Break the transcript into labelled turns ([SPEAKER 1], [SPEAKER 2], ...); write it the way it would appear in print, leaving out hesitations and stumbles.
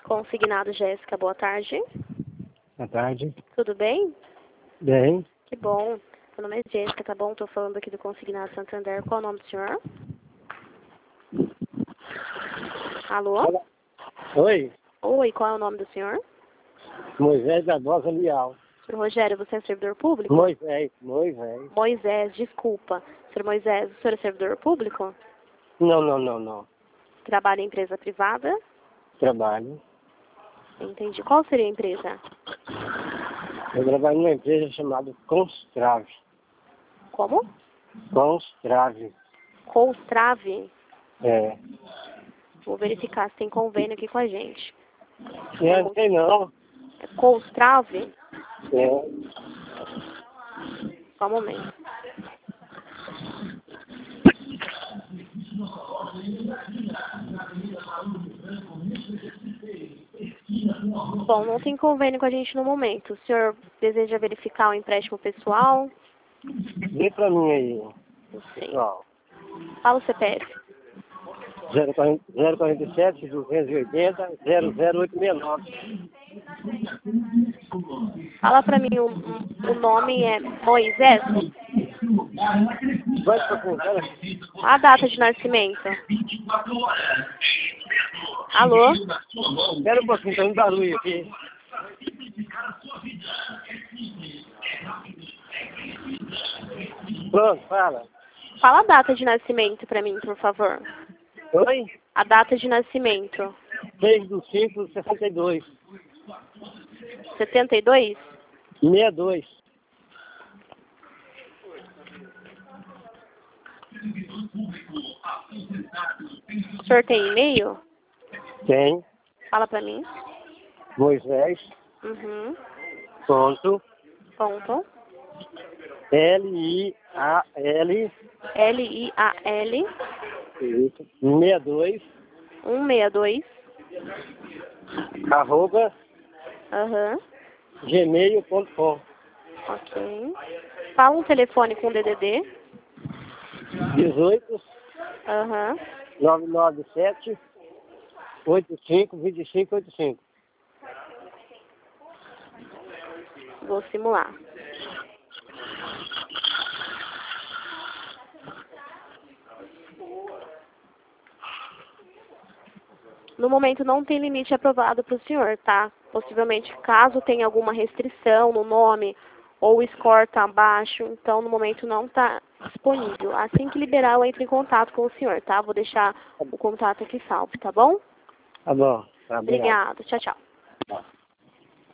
[SPEAKER 1] Consignado Jéssica, boa tarde.
[SPEAKER 2] Boa tarde.
[SPEAKER 1] Tudo bem?
[SPEAKER 2] Bem.
[SPEAKER 1] Que bom. Meu nome é Jéssica, tá bom? Tô falando aqui do Consignado Santander. Qual é o nome do senhor? Alô?
[SPEAKER 2] Oi,
[SPEAKER 1] Oi, qual é o nome do senhor?
[SPEAKER 2] Moisés da Barbosa Leal.
[SPEAKER 1] Senhor Rogério, você é servidor público?
[SPEAKER 2] Moisés.
[SPEAKER 1] Moisés, desculpa. Senhor Moisés, o senhor é servidor público?
[SPEAKER 2] Não.
[SPEAKER 1] Trabalha em empresa privada?
[SPEAKER 2] Trabalho.
[SPEAKER 1] Entendi. Qual seria a empresa?
[SPEAKER 2] Eu trabalho numa empresa chamada Constrave.
[SPEAKER 1] Como?
[SPEAKER 2] Constrave.
[SPEAKER 1] Colstrave?
[SPEAKER 2] É.
[SPEAKER 1] Vou verificar se tem convênio aqui com a gente.
[SPEAKER 2] Não sei não.
[SPEAKER 1] É Colstrave?
[SPEAKER 2] É.
[SPEAKER 1] Só um momento. Bom, não tem convênio com a gente no momento. O senhor deseja verificar o empréstimo pessoal?
[SPEAKER 2] Vê pra mim aí,
[SPEAKER 1] Não sei.
[SPEAKER 2] pessoal.
[SPEAKER 1] Fala o CPF.
[SPEAKER 2] 047 280 00869.
[SPEAKER 1] Fala pra mim, o nome é Moisés?
[SPEAKER 2] Vai pra contar.
[SPEAKER 1] A data de nascimento. Alô?
[SPEAKER 2] Espera um pouquinho, tá um barulho aqui. Pronto, fala.
[SPEAKER 1] Fala a data de nascimento pra mim, por favor.
[SPEAKER 2] Oi?
[SPEAKER 1] A data de nascimento.
[SPEAKER 2] 6/5/62.
[SPEAKER 1] 72?
[SPEAKER 2] 62.
[SPEAKER 1] O senhor tem e-mail?
[SPEAKER 2] Tem.
[SPEAKER 1] Fala pra mim.
[SPEAKER 2] Moisés.
[SPEAKER 1] Uhum.
[SPEAKER 2] Ponto.
[SPEAKER 1] Ponto.
[SPEAKER 2] L-I-A-L.
[SPEAKER 1] L-I-A-L.
[SPEAKER 2] 62.
[SPEAKER 1] 162.
[SPEAKER 2] Arroba.
[SPEAKER 1] Aham.
[SPEAKER 2] Gmail.com.
[SPEAKER 1] Ok. Fala um telefone com DDD.
[SPEAKER 2] 18
[SPEAKER 1] Aham.
[SPEAKER 2] 997 85 25 85.
[SPEAKER 1] Vou simular. No momento não tem limite aprovado para o senhor, tá? Possivelmente, caso tenha alguma restrição no nome ou o score está abaixo, então no momento não está disponível. Assim que liberar, eu entro em contato com o senhor, tá? Vou deixar o contato aqui salvo, tá bom?
[SPEAKER 2] Tá bom. Tá, obrigado.
[SPEAKER 1] Obrigada. Tchau, tchau.
[SPEAKER 2] Tá.